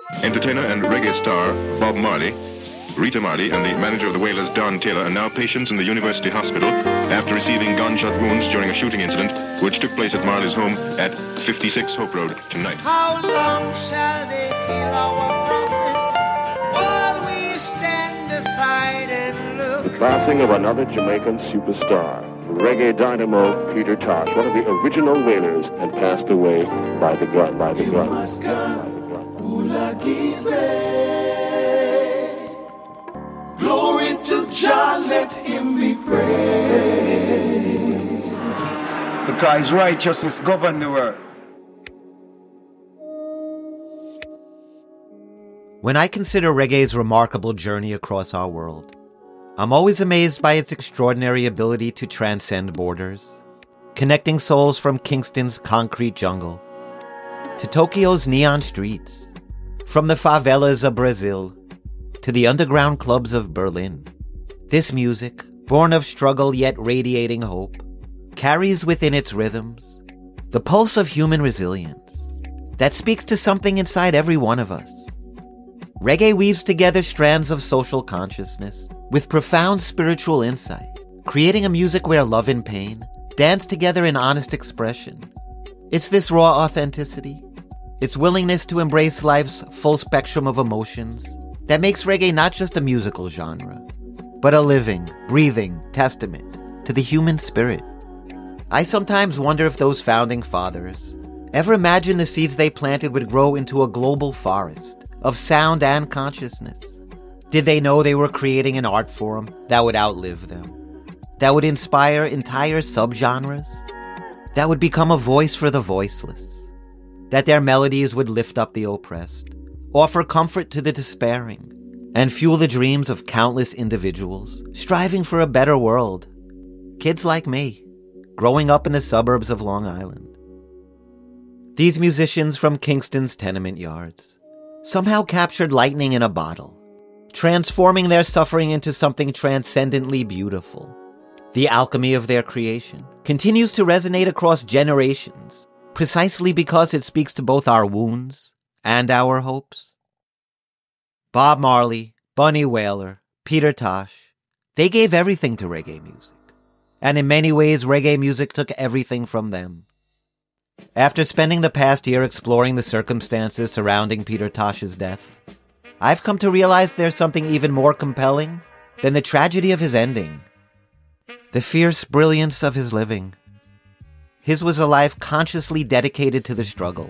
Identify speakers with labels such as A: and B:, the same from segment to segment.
A: Entertainer and reggae star Bob Marley, Rita Marley, and the manager of the Wailers, Don Taylor, are now patients in the University Hospital after receiving gunshot wounds during a shooting incident which took place at Marley's home at 56 Hope Road tonight.
B: How long shall they kill our prophets while we stand aside and look?
C: The passing of another Jamaican superstar, reggae dynamo Peter Tosh, one of the original Wailers, and passed away by the gun.
D: Glory to Jah, let him be praised.
E: Because righteousness govern the world.
F: When I consider reggae's remarkable journey across our world, I'm always amazed by its extraordinary ability to transcend borders, connecting souls from Kingston's concrete jungle to Tokyo's neon streets, from the favelas of Brazil to the underground clubs of Berlin. This music, born of struggle yet radiating hope, carries within its rhythms the pulse of human resilience that speaks to something inside every one of us. Reggae weaves together strands of social consciousness with profound spiritual insight, creating a music where love and pain dance together in honest expression. It's this raw authenticity, its willingness to embrace life's full spectrum of emotions, that makes reggae not just a musical genre, but a living, breathing testament to the human spirit. I sometimes wonder if those founding fathers ever imagined the seeds they planted would grow into a global forest of sound and consciousness. Did they know they were creating an art form that would outlive them, that would inspire entire subgenres, that would become a voice for the voiceless, that their melodies would lift up the oppressed, offer comfort to the despairing, and fuel the dreams of countless individuals striving for a better world? Kids like me, growing up in the suburbs of Long Island. These musicians from Kingston's tenement yards somehow captured lightning in a bottle, transforming their suffering into something transcendently beautiful. The alchemy of their creation continues to resonate across generations, precisely because it speaks to both our wounds and our hopes. Bob Marley, Bunny Wailer, Peter Tosh, they gave everything to reggae music. And in many ways, reggae music took everything from them. After spending the past year exploring the circumstances surrounding Peter Tosh's death, I've come to realize there's something even more compelling than the tragedy of his ending. The fierce brilliance of his living. His was a life consciously dedicated to the struggle,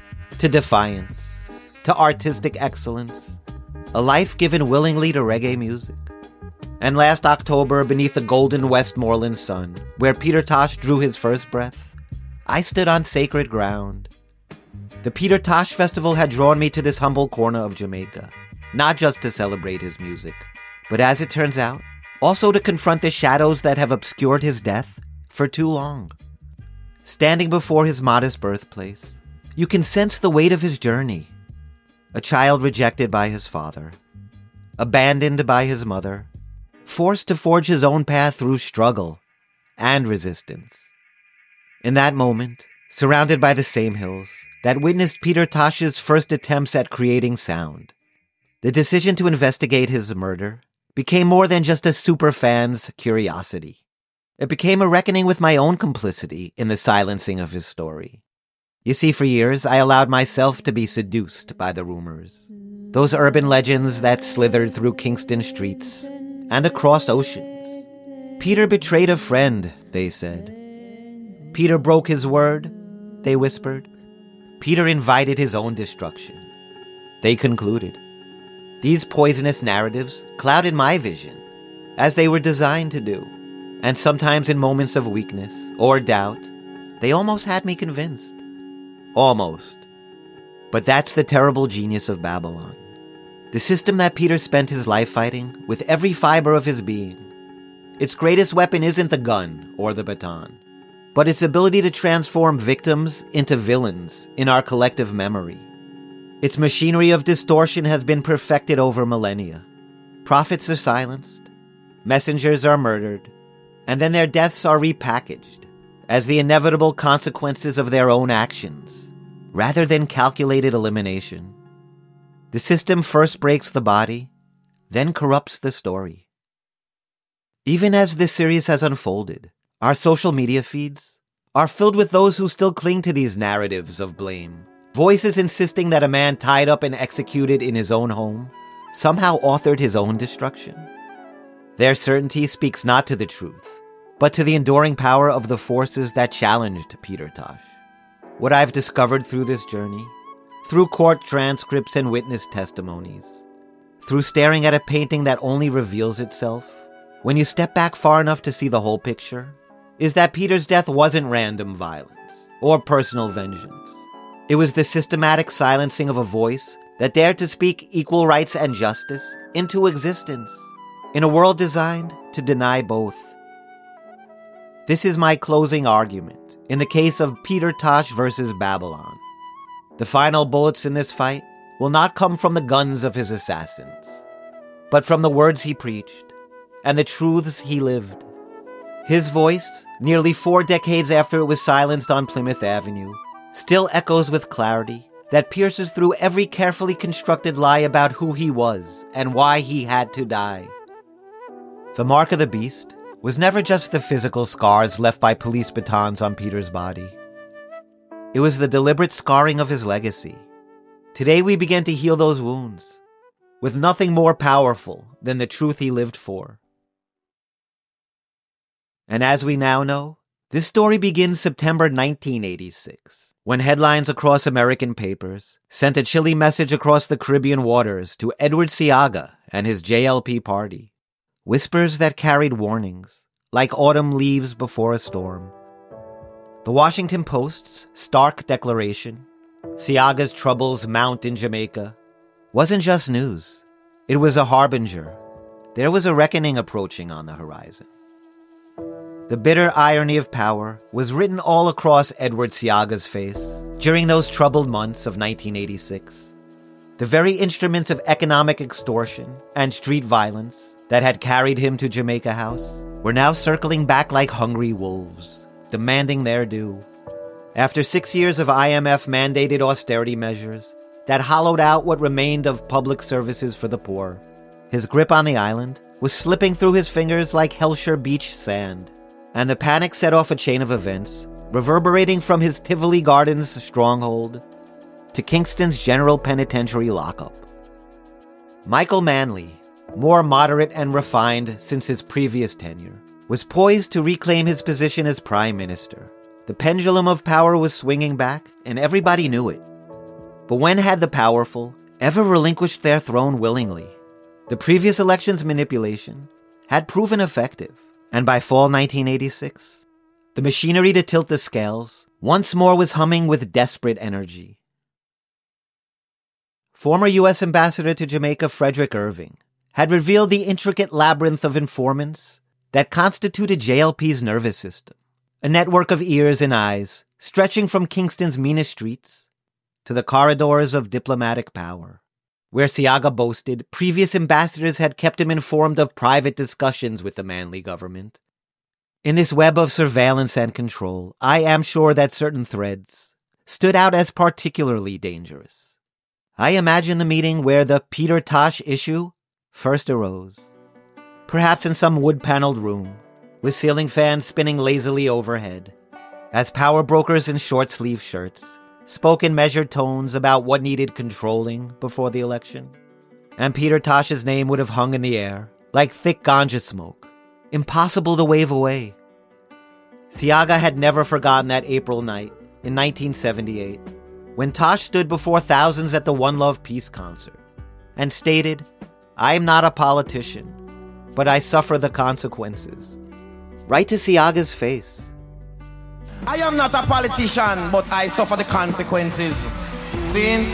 F: to defiance, to artistic excellence, a life given willingly to reggae music. And last October, beneath the golden Westmoreland sun, where Peter Tosh drew his first breath, I stood on sacred ground. The Peter Tosh Festival had drawn me to this humble corner of Jamaica, not just to celebrate his music, but as it turns out, also to confront the shadows that have obscured his death for too long. Standing before his modest birthplace, you can sense the weight of his journey. A child rejected by his father, abandoned by his mother, forced to forge his own path through struggle and resistance. In that moment, surrounded by the same hills that witnessed Peter Tosh's first attempts at creating sound, the decision to investigate his murder became more than just a superfan's curiosity. It became a reckoning with my own complicity in the silencing of his story. You see, for years, I allowed myself to be seduced by the rumors. Those urban legends that slithered through Kingston streets and across oceans. Peter betrayed a friend, they said. Peter broke his word, they whispered. Peter invited his own destruction, they concluded. These poisonous narratives clouded my vision, as they were designed to do. And sometimes in moments of weakness or doubt, they almost had me convinced. Almost. But that's the terrible genius of Babylon. The system that Peter spent his life fighting with every fiber of his being. Its greatest weapon isn't the gun or the baton, but its ability to transform victims into villains in our collective memory. Its machinery of distortion has been perfected over millennia. Prophets are silenced, messengers are murdered, and then their deaths are repackaged as the inevitable consequences of their own actions, rather than calculated elimination. The system first breaks the body, then corrupts the story. Even as this series has unfolded, our social media feeds are filled with those who still cling to these narratives of blame. Voices insisting that a man tied up and executed in his own home somehow authored his own destruction. Their certainty speaks not to the truth, but to the enduring power of the forces that challenged Peter Tosh. What I've discovered through this journey, through court transcripts and witness testimonies, through staring at a painting that only reveals itself when you step back far enough to see the whole picture, is that Peter's death wasn't random violence or personal vengeance. It was the systematic silencing of a voice that dared to speak equal rights and justice into existence in a world designed to deny both. This is my closing argument in the case of Peter Tosh versus Babylon. The final bullets in this fight will not come from the guns of his assassins, but from the words he preached and the truths he lived. His voice, nearly 4 decades after it was silenced on Plymouth Avenue, still echoes with clarity that pierces through every carefully constructed lie about who he was and why he had to die. The mark of the beast was never just the physical scars left by police batons on Peter's body. It was the deliberate scarring of his legacy. Today we begin to heal those wounds with nothing more powerful than the truth he lived for. And as we now know, this story begins September 1986, when headlines across American papers sent a chilly message across the Caribbean waters to Edward Seaga and his JLP party. Whispers that carried warnings, like autumn leaves before a storm. The Washington Post's stark declaration, Seaga's troubles mount in Jamaica, wasn't just news. It was a harbinger. There was a reckoning approaching on the horizon. The bitter irony of power was written all across Edward Seaga's face during those troubled months of 1986. The very instruments of economic extortion and street violence that had carried him to Jamaica House were now circling back like hungry wolves, demanding their due. After 6 years of IMF-mandated austerity measures that hollowed out what remained of public services for the poor, his grip on the island was slipping through his fingers like Hellshire Beach sand, and the panic set off a chain of events, reverberating from his Tivoli Gardens stronghold to Kingston's General Penitentiary lockup. Michael Manley, more moderate and refined since his previous tenure, was poised to reclaim his position as Prime Minister. The pendulum of power was swinging back, and everybody knew it. But when had the powerful ever relinquished their throne willingly? The previous election's manipulation had proven effective, and by fall 1986, the machinery to tilt the scales once more was humming with desperate energy. Former U.S. Ambassador to Jamaica Frederick Irving had revealed the intricate labyrinth of informants that constituted JLP's nervous system, a network of ears and eyes stretching from Kingston's meanest streets to the corridors of diplomatic power, where Seaga boasted previous ambassadors had kept him informed of private discussions with the Manley government. In this web of surveillance and control, I am sure that certain threads stood out as particularly dangerous. I imagine the meeting where the Peter Tosh issue first arose, perhaps in some wood-paneled room, with ceiling fans spinning lazily overhead, as power brokers in short-sleeve shirts spoke in measured tones about what needed controlling before the election. And Peter Tosh's name would have hung in the air, like thick ganja smoke, impossible to wave away. Seaga had never forgotten that April night in 1978, when Tosh stood before thousands at the One Love Peace concert, and stated, "I am not a politician, but I suffer the consequences." Right to Seaga's face.
G: I am not a politician, but I suffer the consequences. See?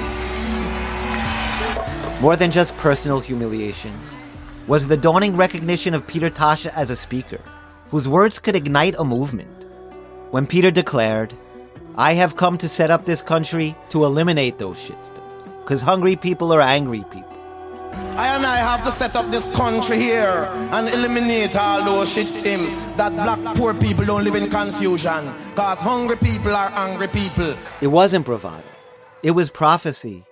F: More than just personal humiliation was the dawning recognition of Peter Tosh as a speaker, whose words could ignite a movement. When Peter declared, "I have come to set up this country to eliminate those shitstones, because hungry people are angry people."
G: I have to set up this country here and eliminate all those shitstim that black poor people don't live in confusion, because hungry people are angry people.
F: It wasn't bravado. It was prophecy.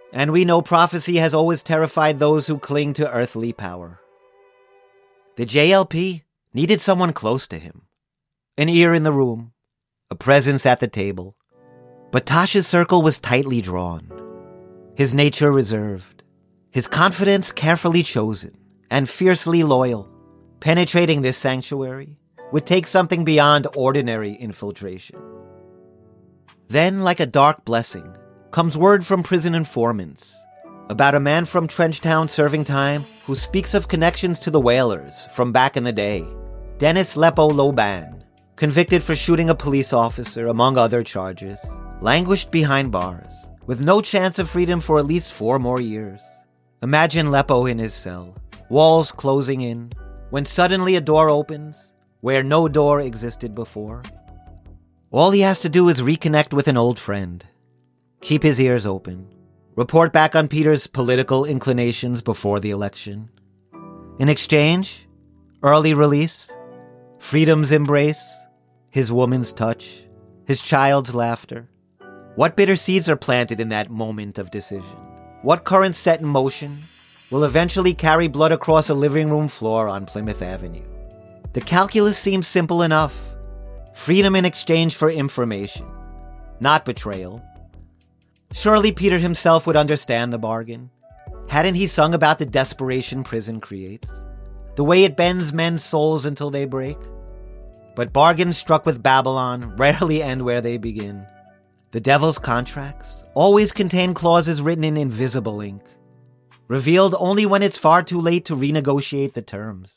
F: And we know prophecy has always terrified those who cling to earthly power. The JLP needed someone close to him. An ear in the room, a presence at the table. But Tosh's circle was tightly drawn. His nature reserved. His confidence carefully chosen and fiercely loyal. Penetrating this sanctuary would take something beyond ordinary infiltration. Then, like a dark blessing, comes word from prison informants about a man from Trenchtown serving time who speaks of connections to the Whalers from back in the day. Dennis Lepo Loban, convicted for shooting a police officer, among other charges, languished behind bars, with no chance of freedom for at least 4 more years. Imagine Lepo in his cell, walls closing in, when suddenly a door opens where no door existed before. All he has to do is reconnect with an old friend, keep his ears open, report back on Peter's political inclinations before the election. In exchange, early release, freedom's embrace, his woman's touch, his child's laughter. What bitter seeds are planted in that moment of decision? What currents set in motion will eventually carry blood across a living room floor on Plymouth Avenue? The calculus seems simple enough. Freedom in exchange for information, not betrayal. Surely Peter himself would understand the bargain. Hadn't he sung about the desperation prison creates? The way it bends men's souls until they break? But bargains struck with Babylon rarely end where they begin. The devil's contracts always contain clauses written in invisible ink, revealed only when it's far too late to renegotiate the terms.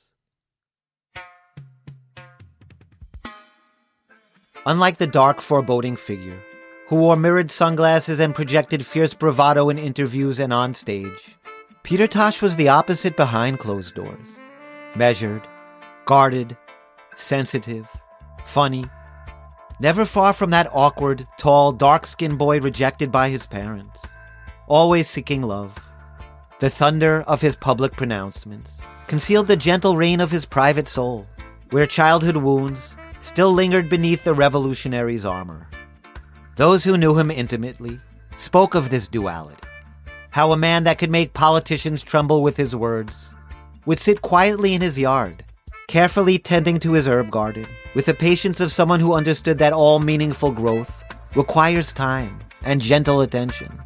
F: Unlike the dark, foreboding figure who wore mirrored sunglasses and projected fierce bravado in interviews and on stage, Peter Tosh was the opposite behind closed doors. Measured, guarded, sensitive, funny, never far from that awkward, tall, dark-skinned boy rejected by his parents, always seeking love. The thunder of his public pronouncements concealed the gentle rain of his private soul, where childhood wounds still lingered beneath the revolutionary's armor. Those who knew him intimately spoke of this duality, how a man that could make politicians tremble with his words would sit quietly in his yard, carefully tending to his herb garden, with the patience of someone who understood that all meaningful growth requires time and gentle attention.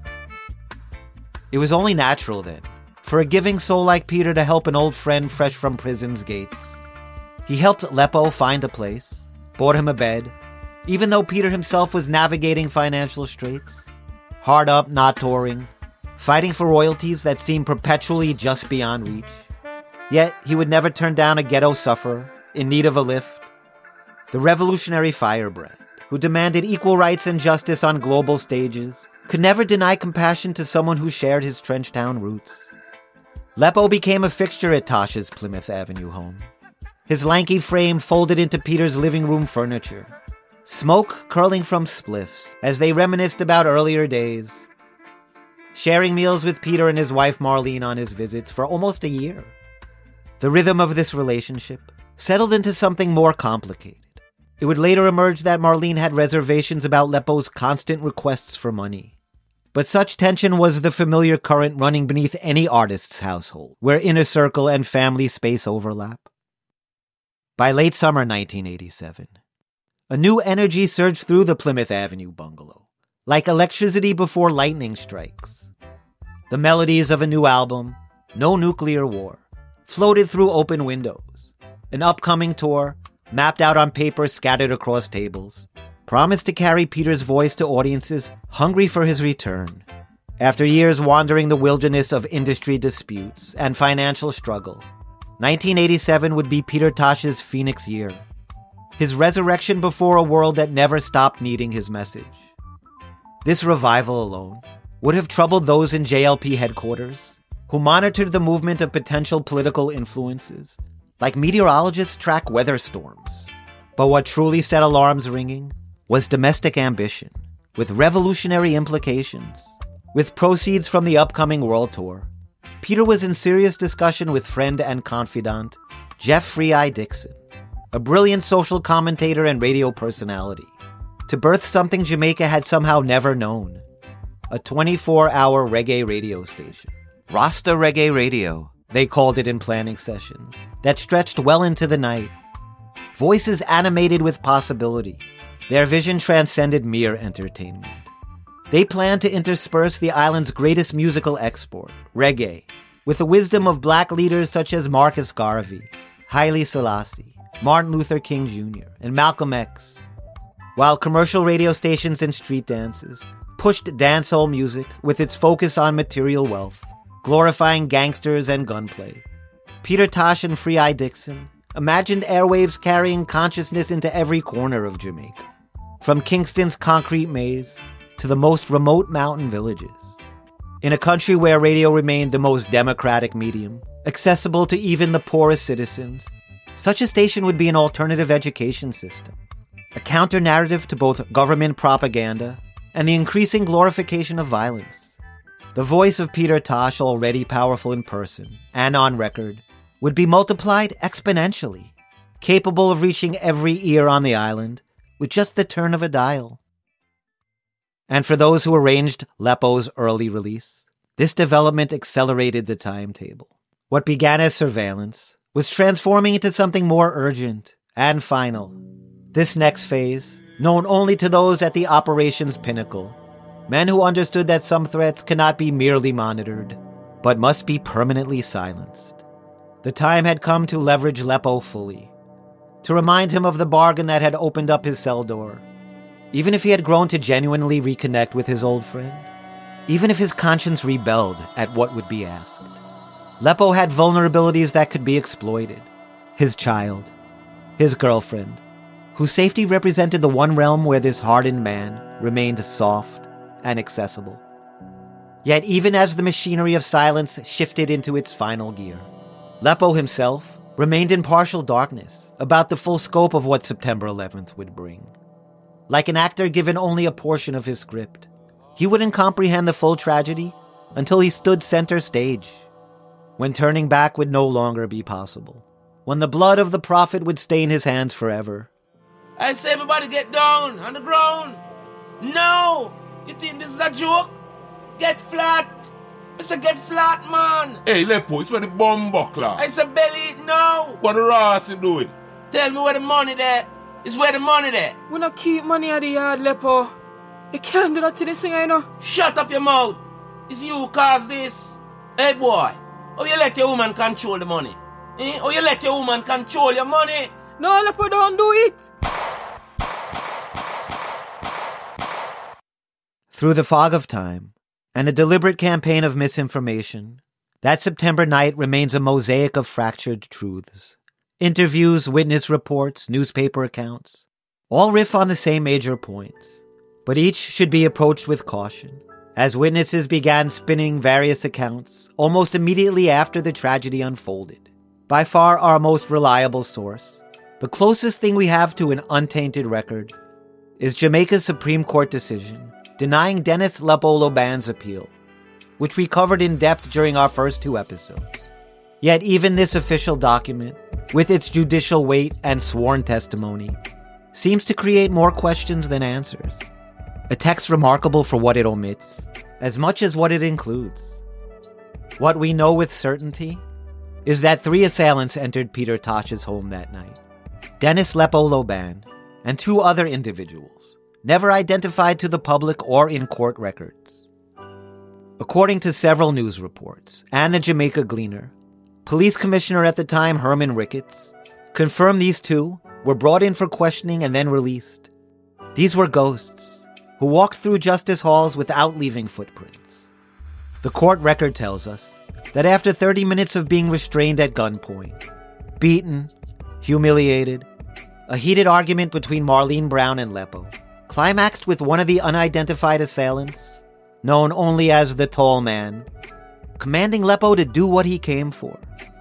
F: It was only natural, then, for a giving soul like Peter to help an old friend fresh from prison's gates. He helped Lepo find a place, bought him a bed, even though Peter himself was navigating financial straits, hard up, not touring, fighting for royalties that seemed perpetually just beyond reach. Yet he would never turn down a ghetto sufferer in need of a lift. The revolutionary firebrand, who demanded equal rights and justice on global stages, could never deny compassion to someone who shared his Trenchtown roots. Lepo became a fixture at Tosh's Plymouth Avenue home. His lanky frame folded into Peter's living room furniture, smoke curling from spliffs as they reminisced about earlier days, sharing meals with Peter and his wife Marlene on his visits for almost a year. The rhythm of this relationship settled into something more complicated. It would later emerge that Marlene had reservations about Lepo's constant requests for money. But such tension was the familiar current running beneath any artist's household, where inner circle and family space overlap. By late summer 1987, a new energy surged through the Plymouth Avenue bungalow, like electricity before lightning strikes. The melodies of a new album, No Nuclear War, floated through open windows. An upcoming tour, mapped out on paper scattered across tables, promised to carry Peter's voice to audiences hungry for his return. After years wandering the wilderness of industry disputes and financial struggle, 1987 would be Peter Tosh's Phoenix year, his resurrection before a world that never stopped needing his message. This revival alone would have troubled those in JLP headquarters, who monitored the movement of potential political influences, like meteorologists track weather storms. But what truly set alarms ringing was domestic ambition, with revolutionary implications. With proceeds from the upcoming world tour, Peter was in serious discussion with friend and confidant Jeff Free Eye Dixon, a brilliant social commentator and radio personality, to birth something Jamaica had somehow never known: a 24-hour reggae radio station. Rasta Reggae Radio, they called it in planning sessions, that stretched well into the night. Voices animated with possibility. Their vision transcended mere entertainment. They planned to intersperse the island's greatest musical export, reggae, with the wisdom of black leaders such as Marcus Garvey, Haile Selassie, Martin Luther King Jr., and Malcolm X. While commercial radio stations and street dances pushed dancehall music with its focus on material wealth, glorifying gangsters and gunplay, Peter Tosh and Free Eye Dixon imagined airwaves carrying consciousness into every corner of Jamaica, from Kingston's concrete maze to the most remote mountain villages. In a country where radio remained the most democratic medium, accessible to even the poorest citizens, such a station would be an alternative education system, a counter-narrative to both government propaganda and the increasing glorification of violence. The voice of Peter Tosh, already powerful in person and on record, would be multiplied exponentially, capable of reaching every ear on the island with just the turn of a dial. And for those who arranged Lepo's early release, this development accelerated the timetable. What began as surveillance was transforming into something more urgent and final. This next phase, known only to those at the operation's pinnacle, men who understood that some threats cannot be merely monitored, but must be permanently silenced. The time had come to leverage Lepo fully, to remind him of the bargain that had opened up his cell door. Even if he had grown to genuinely reconnect with his old friend, even if his conscience rebelled at what would be asked, Lepo had vulnerabilities that could be exploited. His child, his girlfriend, whose safety represented the one realm where this hardened man remained soft and accessible. Yet even as the machinery of silence shifted into its final gear, Lepo himself remained in partial darkness about the full scope of what September 11th would bring. Like an actor given only a portion of his script, he wouldn't comprehend the full tragedy until he stood center stage, when turning back would no longer be possible, when the blood of the prophet would stain his hands forever.
H: I say everybody get down on the ground. No! You think this is a joke? Get flat. I say get flat, man.
I: Hey, Lepo, it's where the bomb buckler.
H: I say belly it now.
I: What the Rasta doing?
H: Tell me where the money there. It's where the money there.
J: We not keep money at the yard, Lepo. You can't do that to this thing, I know.
H: Shut up your mouth. It's you who caused this. Hey, boy. Or you let your woman control the money? Or you let your woman control your money?
J: No, Lepo, don't do it.
F: Through the fog of time and a deliberate campaign of misinformation, that September night remains a mosaic of fractured truths. Interviews, witness reports, newspaper accounts, all riff on the same major points, but each should be approached with caution, as witnesses began spinning various accounts almost immediately after the tragedy unfolded. By far our most reliable source, the closest thing we have to an untainted record, is Jamaica's Supreme Court decision denying Dennis Lepo Loban's appeal, which we covered in depth during our first 2 episodes. Yet even this official document, with its judicial weight and sworn testimony, seems to create more questions than answers. A text remarkable for what it omits, as much as what it includes. What we know with certainty is that 3 assailants entered Peter Tosh's home that night. Dennis Lepo Loban and 2 other individuals, never identified to the public or in court records. According to several news reports and the Jamaica Gleaner, Police Commissioner at the time, Herman Ricketts, confirmed these 2 were brought in for questioning and then released. These were ghosts who walked through justice halls without leaving footprints. The court record tells us that after 30 minutes of being restrained at gunpoint, beaten, humiliated, a heated argument between Marlene Brown and Lepo climaxed with one of the unidentified assailants, known only as the Tall Man, commanding Lepo to do what he came for.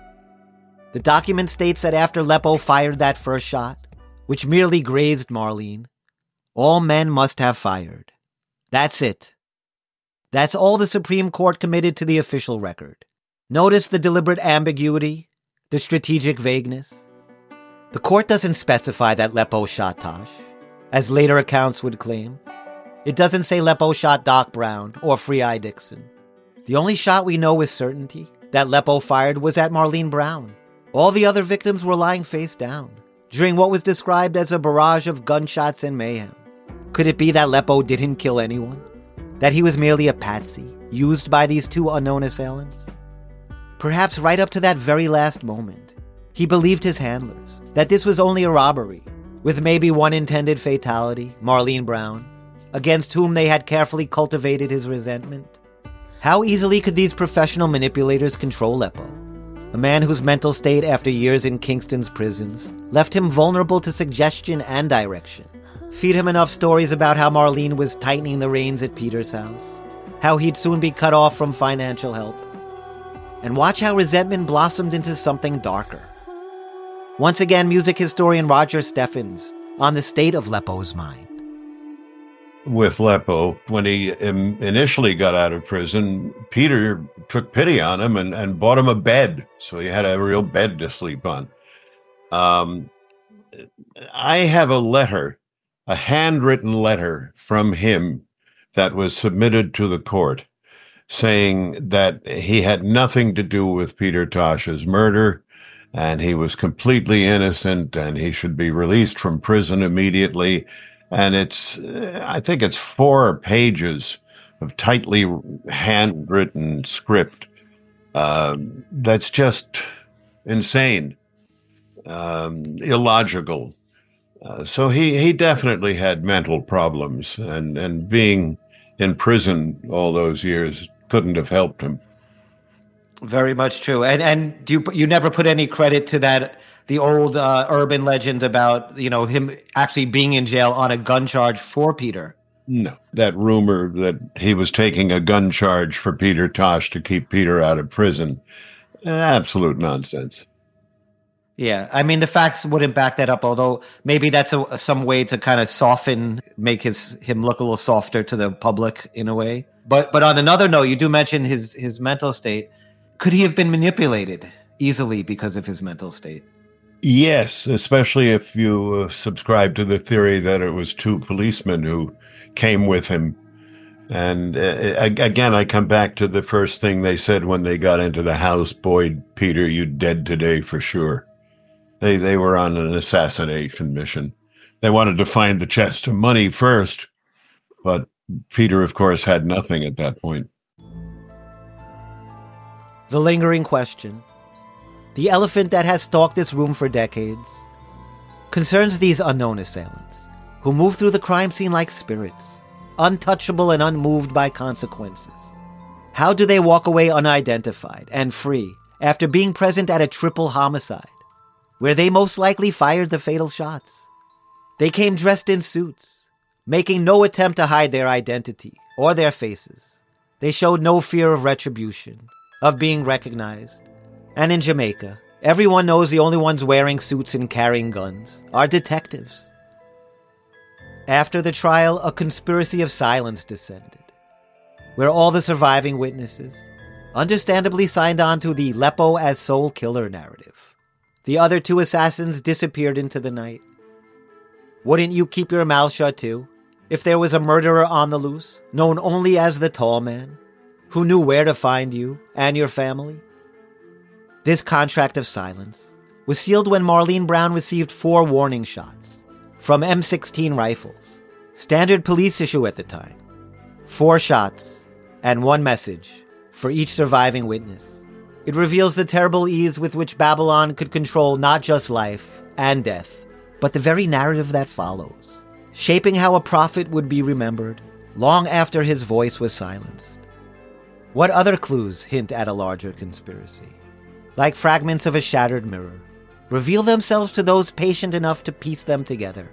F: The document states that after Lepo fired that first shot, which merely grazed Marlene, all men must have fired. That's it. That's all the Supreme Court committed to the official record. Notice the deliberate ambiguity, the strategic vagueness. The court doesn't specify that Lepo shot Tosh, as later accounts would claim. It doesn't say Leppo shot Doc Brown or Free Eye Dixon. The only shot we know with certainty that Leppo fired was at Marlene Brown. All the other victims were lying face down during what was described as a barrage of gunshots and mayhem. Could it be that Leppo didn't kill anyone? That he was merely a patsy, used by these two unknown assailants? Perhaps right up to that very last moment, he believed his handlers that this was only a robbery, with maybe one intended fatality, Marlene Brown, against whom they had carefully cultivated his resentment. How easily could these professional manipulators control Leppo, a man whose mental state after years in Kingston's prisons left him vulnerable to suggestion and direction? Feed him enough stories about how Marlene was tightening the reins at Peter's house, how he'd soon be cut off from financial help, and watch how resentment blossomed into something darker. Once again, music historian Roger Steffens on the state of Leppo's mind.
K: With Leppo, when he initially got out of prison, Peter took pity on him and bought him a bed, so he had a real bed to sleep on. I have a letter, a handwritten letter from him that was submitted to the court saying that he had nothing to do with Peter Tosh's murder, and he was completely innocent, and he should be released from prison immediately. And I think it's 4 pages of tightly handwritten script. That's just insane, illogical. So he definitely had mental problems, and being in prison all those years couldn't have helped him.
F: Very much true. And you never put any credit to that, the old urban legend about, him actually being in jail on a gun charge for Peter?
K: No, that rumor that he was taking a gun charge for Peter Tosh to keep Peter out of prison, absolute nonsense.
F: Yeah, I mean, the facts wouldn't back that up, although maybe that's some way to kind of make him look a little softer to the public in a way. But on another note, you do mention his mental state. Could he have been manipulated easily because of his mental state?
K: Yes, especially if you subscribe to the theory that it was 2 policemen who came with him. And again, I come back to the first thing they said when they got into the house: "Boyd, Peter, you dead today for sure." They were on an assassination mission. They wanted to find the chest of money first, but Peter, of course, had nothing at that point.
F: The lingering question, the elephant that has stalked this room for decades, concerns these unknown assailants who move through the crime scene like spirits, untouchable and unmoved by consequences. How do they walk away unidentified and free after being present at a triple homicide, where they most likely fired the fatal shots? They came dressed in suits, making no attempt to hide their identity or their faces. They showed no fear of retribution, of being recognized. And in Jamaica, everyone knows the only ones wearing suits and carrying guns are detectives. After the trial, a conspiracy of silence descended, where all the surviving witnesses understandably signed on to the Leppo as sole killer narrative. The other 2 assassins disappeared into the night. Wouldn't you keep your mouth shut too, if there was a murderer on the loose, known only as the Tall Man, who knew where to find you and your family? This contract of silence was sealed when Marlene Brown received 4 warning shots from M16 rifles, standard police issue at the time. 4 shots and 1 message for each surviving witness. It reveals the terrible ease with which Babylon could control not just life and death, but the very narrative that follows, shaping how a prophet would be remembered long after his voice was silenced. What other clues hint at a larger conspiracy, like fragments of a shattered mirror, reveal themselves to those patient enough to piece them together?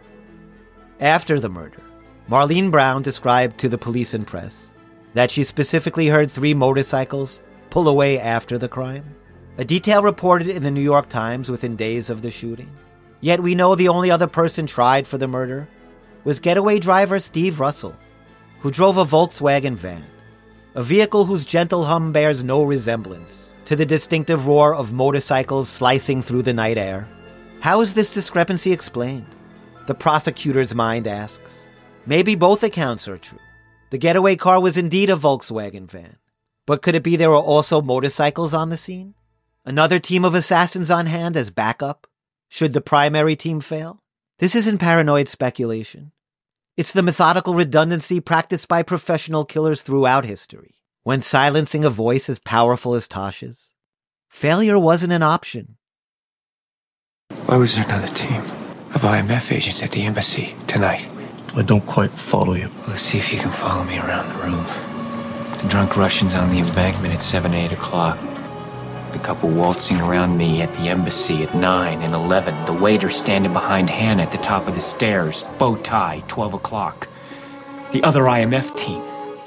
F: After the murder, Marlene Brown described to the police and press that she specifically heard 3 motorcycles pull away after the crime, a detail reported in the New York Times within days of the shooting. Yet we know the only other person tried for the murder was getaway driver Steve Russell, who drove a Volkswagen van, a vehicle whose gentle hum bears no resemblance to the distinctive roar of motorcycles slicing through the night air. How is this discrepancy explained? The prosecutor's mind asks. Maybe both accounts are true. The getaway car was indeed a Volkswagen van. But could it be there were also motorcycles on the scene? Another team of assassins on hand as backup? Should the primary team fail? This isn't paranoid speculation. It's the methodical redundancy practiced by professional killers throughout history. When silencing a voice as powerful as Tosh's, failure wasn't an option.
L: Why was there another team of IMF agents at the embassy tonight?
M: I don't quite follow you.
L: Let's see if you can follow me around the room. The drunk Russians on the embankment at 7, 8 o'clock. The couple waltzing around me at the embassy at 9 and 11. The waiter standing behind Hannah at the top of the stairs. Bow tie, 12 o'clock. The other IMF team.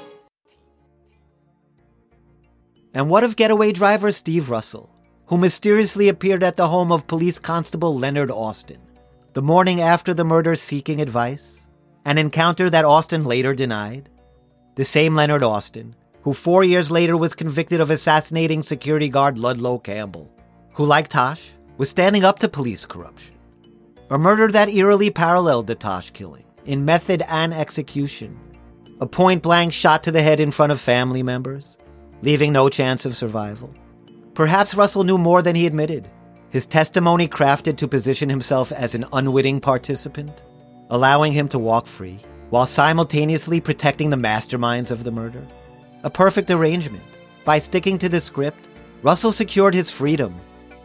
F: And what of getaway driver Steve Russell, who mysteriously appeared at the home of police constable Leonard Austin the morning after the murder seeking advice? An encounter that Austin later denied? The same Leonard Austin, who 4 years later was convicted of assassinating security guard Ludlow Campbell, who, like Tosh, was standing up to police corruption. A murder that eerily paralleled the Tosh killing, in method and execution. A point-blank shot to the head in front of family members, leaving no chance of survival. Perhaps Russell knew more than he admitted, his testimony crafted to position himself as an unwitting participant, allowing him to walk free, while simultaneously protecting the masterminds of the murder. A perfect arrangement. By sticking to the script, Russell secured his freedom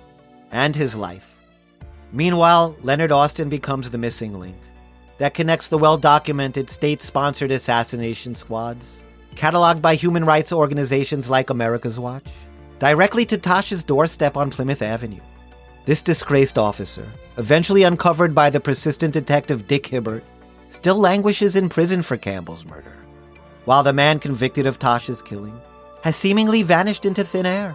F: and his life. Meanwhile, Leonard Austin becomes the missing link that connects the well-documented state-sponsored assassination squads, cataloged by human rights organizations like America's Watch, directly to Tosh's doorstep on Plymouth Avenue. This disgraced officer, eventually uncovered by the persistent detective Dick Hibbert, still languishes in prison for Campbell's murder, while the man convicted of Tosh's killing has seemingly vanished into thin air.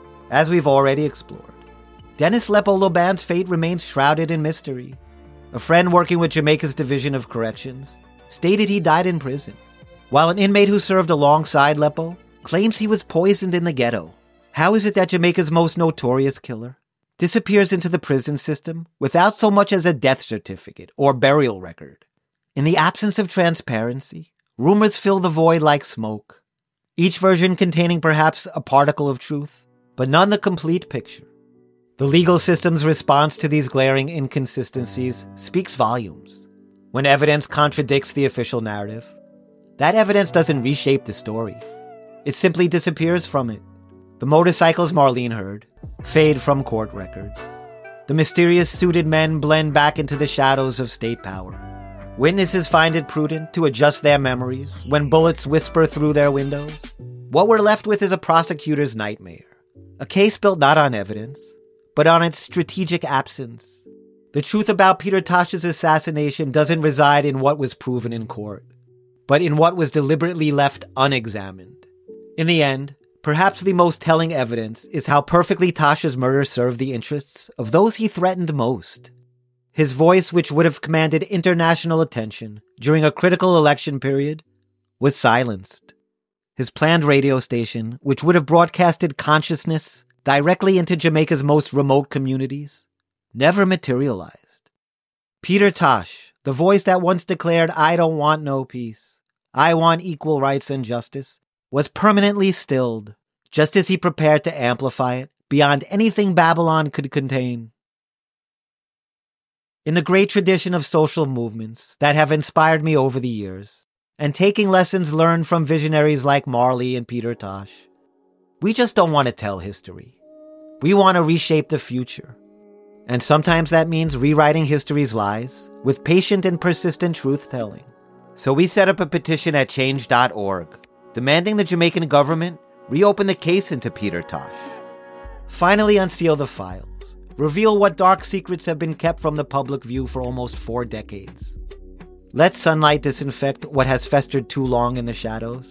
F: As we've already explored, Dennis Lepo-Loban's fate remains shrouded in mystery. A friend working with Jamaica's Division of Corrections stated he died in prison, while an inmate who served alongside Lepo claims he was poisoned in the ghetto. How is it that Jamaica's most notorious killer disappears into the prison system without so much as a death certificate or burial record? In the absence of transparency, rumors fill the void like smoke, each version containing perhaps a particle of truth, but none the complete picture. The legal system's response to these glaring inconsistencies speaks volumes. When evidence contradicts the official narrative, that evidence doesn't reshape the story. It simply disappears from it. The motorcycles Marlene heard fade from court records. The mysterious suited men blend back into the shadows of state power. Witnesses find it prudent to adjust their memories when bullets whisper through their windows. What we're left with is a prosecutor's nightmare. A case built not on evidence, but on its strategic absence. The truth about Peter Tosh's assassination doesn't reside in what was proven in court, but in what was deliberately left unexamined. In the end, perhaps the most telling evidence is how perfectly Tosh's murder served the interests of those he threatened most. His voice, which would have commanded international attention during a critical election period, was silenced. His planned radio station, which would have broadcasted consciousness directly into Jamaica's most remote communities, never materialized. Peter Tosh, the voice that once declared, "I don't want no peace, I want equal rights and justice," was permanently stilled, just as he prepared to amplify it beyond anything Babylon could contain. In the great tradition of social movements that have inspired me over the years, and taking lessons learned from visionaries like Marley and Peter Tosh, we just don't want to tell history. We want to reshape the future. And sometimes that means rewriting history's lies with patient and persistent truth-telling. So we set up a petition at change.org, demanding the Jamaican government reopen the case into Peter Tosh. Finally unseal the files. Reveal what dark secrets have been kept from the public view for almost 4 decades. Let sunlight disinfect what has festered too long in the shadows.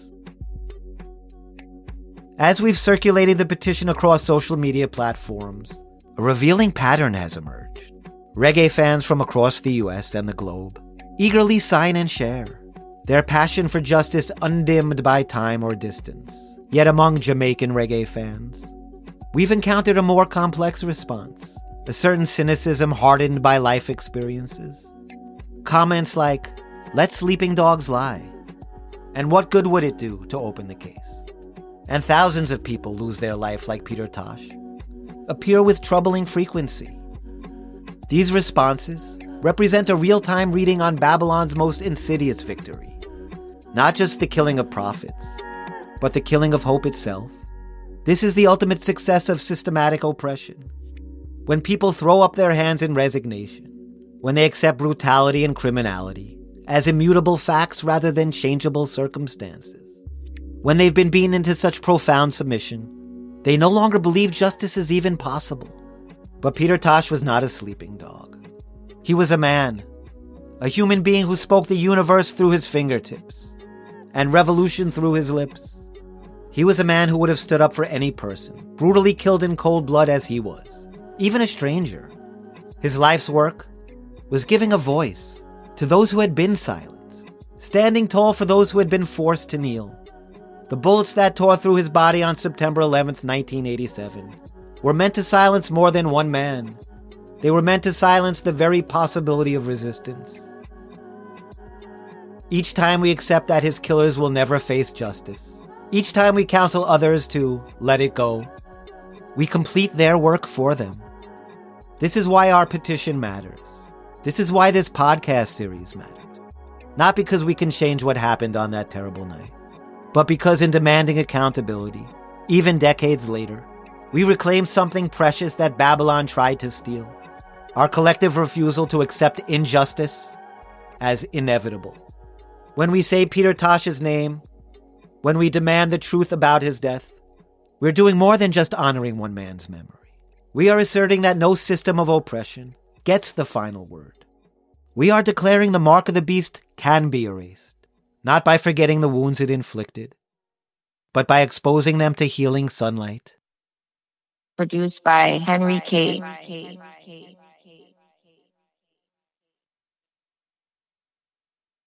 F: As we've circulated the petition across social media platforms, a revealing pattern has emerged. Reggae fans from across the US and the globe eagerly sign and share, their passion for justice undimmed by time or distance. Yet among Jamaican reggae fans, we've encountered a more complex response, a certain cynicism hardened by life experiences. Comments like, Let sleeping dogs lie. And what good would it do to open the case? And thousands of people lose their life like Peter Tosh, appear with troubling frequency. These responses represent a real-time reading on Babylon's most insidious victory. Not just the killing of prophets, but the killing of hope itself. This is the ultimate success of systematic oppression. When people throw up their hands in resignation, when they accept brutality and criminality as immutable facts rather than changeable circumstances, when they've been beaten into such profound submission, they no longer believe justice is even possible. But Peter Tosh was not a sleeping dog. He was a man, a human being who spoke the universe through his fingertips and revolution through his lips. He was a man who would have stood up for any person, brutally killed in cold blood as he was, even a stranger. His life's work was giving a voice to those who had been silenced, standing tall for those who had been forced to kneel. The bullets that tore through his body on September 11th, 1987, were meant to silence more than one man. They were meant to silence the very possibility of resistance. Each time we accept that his killers will never face justice, each time we counsel others to let it go, we complete their work for them. This is why our petition matters. This is why this podcast series matters. Not because we can change what happened on that terrible night, but because in demanding accountability, even decades later, we reclaim something precious that Babylon tried to steal. Our collective refusal to accept injustice as inevitable. When we say Peter Tosh's name, when we demand the truth about his death, we're doing more than just honoring one man's memory. We are asserting that no system of oppression gets the final word. We are declaring the mark of the beast can be erased, not by forgetting the wounds it inflicted, but by exposing them to healing sunlight.
N: Produced by Henry K.